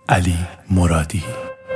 علی مرادی.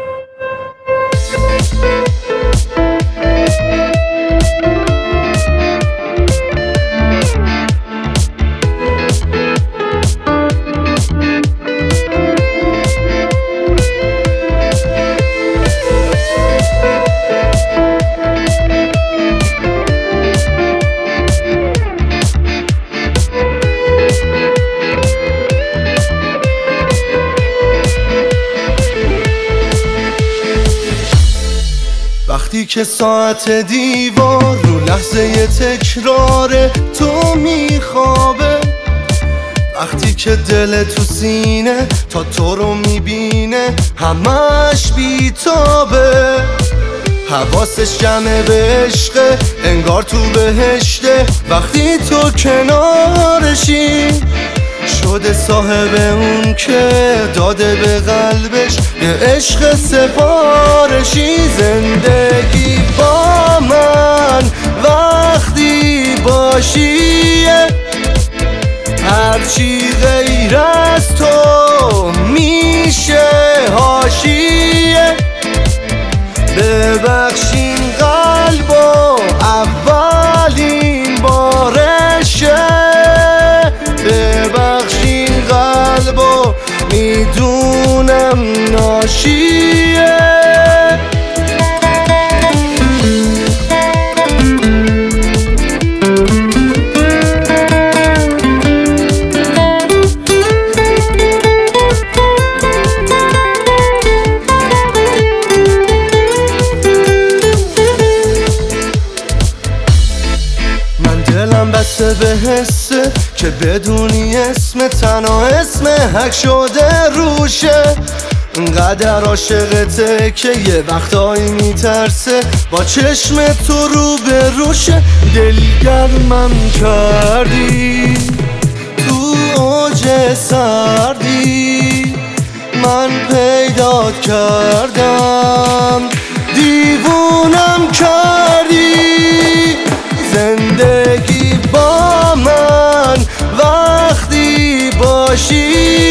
وقتی که ساعت دیوار رو لحظه تکرار تو میخوابه، وقتی که دل تو سینه تا تو رو میبینه همش بیتابه، حواسش جمعه به عشقه انگار تو بهشته، وقتی تو کنارشی شده صاحب اون که داده به قلبش یه عشق سفارشی. زندگی با من وقتی باشی هرچی غیر از تو میشه حاشیه. ببخشین قلبو اولین بارشه، ببخشین قلبو میدونم ناشیه. دلم بسته به حسه که بدونی اسم تنها اسم حق شده روشه، انقدر عاشقته که یه وقتایی میترسه با چشم تو رو به روشه. دلگرمم کردی تو اوج سردی، من پیدات کردم دیوونم کردی. زندگی با من وقتی باشی